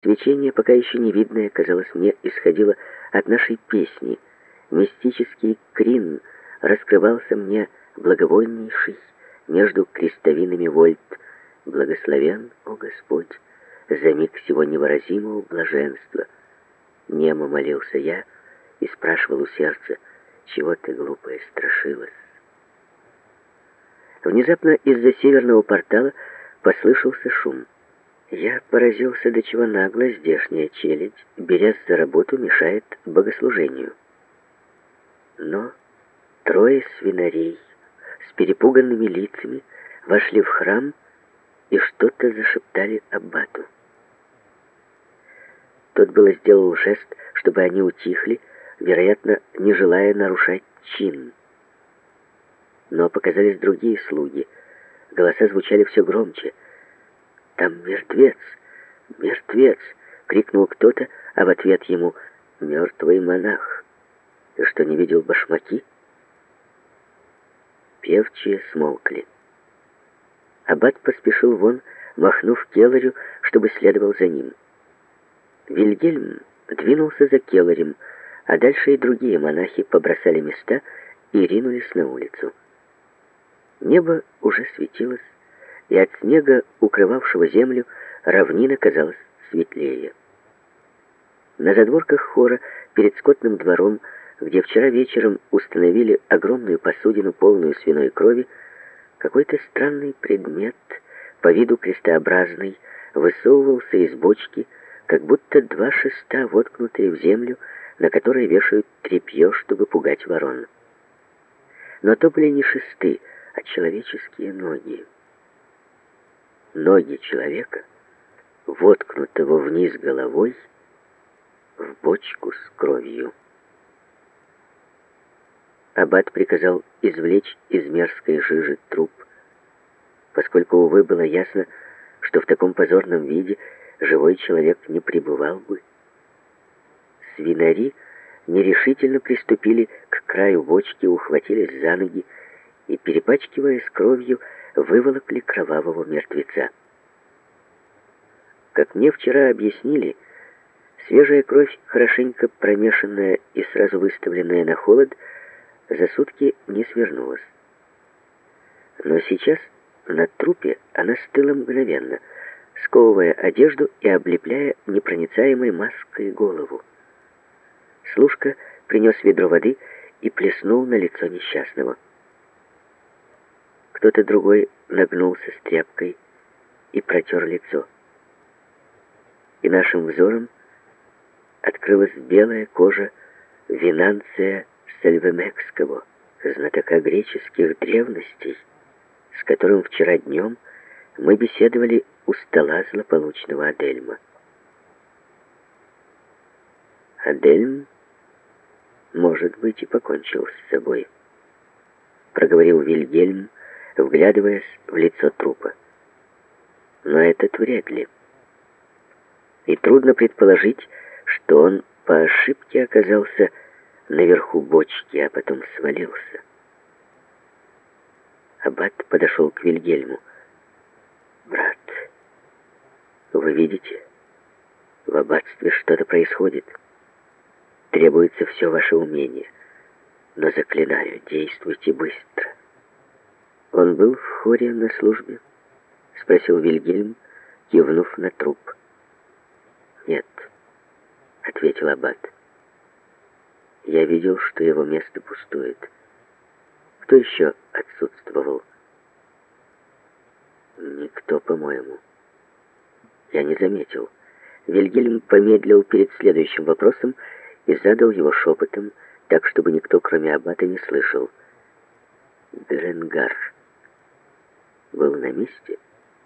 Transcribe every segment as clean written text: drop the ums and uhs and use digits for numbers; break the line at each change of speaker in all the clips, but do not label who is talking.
Свечение, пока еще не видное, казалось мне, исходило от нашей песни. Мистический крин раскрывался мне благовольнейший между крестовинами вольт. Благословен, о Господь, за миг всего невыразимого блаженства. Немо молился я и спрашивал у сердца, чего ты, глупая, страшилась. Внезапно из-за северного портала послышался шум. Я поразился, до чего нагло здешняя челядь, берясь за работу, мешает богослужению. Но трое свинарей с перепуганными лицами вошли в храм и что-то зашептали аббату. Тот было сделал жест, чтобы они утихли, вероятно, не желая нарушать чин. Но показались другие слуги. Голоса звучали все громче. «Там мертвец! Мертвец!» — крикнул кто-то, а в ответ ему «Мертвый монах! Ты что, не видел башмаки?» Певчие смолкли. Аббат поспешил вон, махнув келарю, чтобы следовал за ним. Вильгельм двинулся за келарем, а дальше и другие монахи побросали места и ринулись на улицу. Небо уже светилось, и от снега, укрывавшего землю, равнина казалась светлее. На задворках хора, перед скотным двором, где вчера вечером установили огромную посудину, полную свиной крови, какой-то странный предмет, по виду крестообразный, высовывался из бочки, как будто два шеста, воткнутые в землю, на которые вешают тряпье, чтобы пугать ворон. Но то были не шесты, а человеческие ноги. Ноги человека, воткнутого вниз головой в бочку с кровью. Аббат приказал извлечь из мерзкой жижи труп, поскольку, увы, было ясно, что в таком позорном виде живой человек не пребывал бы. Свинари нерешительно приступили к краю бочки, ухватились за ноги и, перепачкиваясь кровью, выволокли кровавого мертвеца. Как мне вчера объяснили, свежая кровь, хорошенько промешанная и сразу выставленная на холод, за сутки не свернулась. Но сейчас на трупе она стыла мгновенно, сковывая одежду и облепляя непроницаемой маской голову. Служка принес ведро воды и плеснул на лицо несчастного. Кто-то другой нагнулся с тряпкой и протер лицо. И нашим взором открылась белая кожа Винанция Сальвемекского, знатока греческих древностей, с которым вчера днем мы беседовали у стола злополучного Адельма. Адельм, может быть, и покончил с собой, проговорил Вильгельм, вглядываясь в лицо трупа. Но этот вряд ли. И трудно предположить, что он по ошибке оказался наверху бочки, а потом свалился. Аббат подошел к Вильгельму. «Брат, вы видите, в аббатстве что-то происходит. Требуется все ваше умение. Но, заклинаю, действуйте быстро». «Он был в хоре на службе?» — спросил Вильгельм, кивнув на труп. «Нет», — ответил аббат. «Я видел, что его место пустует. Кто еще отсутствовал?» «Никто, по-моему. Я не заметил». Вильгельм помедлил перед следующим вопросом и задал его шепотом, так, чтобы никто, кроме аббата, не слышал. «Беренгар был на месте?»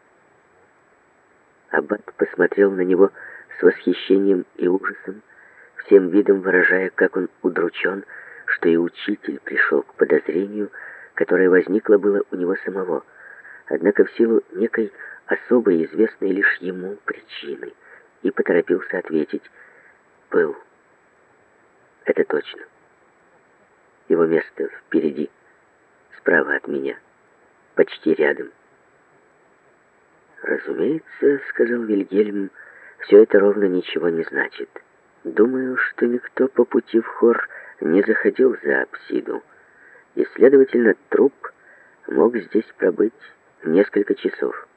Аббат посмотрел на него с восхищением и ужасом, всем видом выражая, как он удручен, что и учитель пришел к подозрению, которое возникло было у него самого, однако в силу некой особой, известной лишь ему причины, и поторопился ответить: «Был. Это точно. Его место впереди, справа от меня, почти рядом». «Разумеется, — сказал Вильгельм, все это ровно ничего не значит. Думаю, что никто по пути в хор не заходил за апсиду, и, следовательно, труп мог здесь пробыть несколько часов.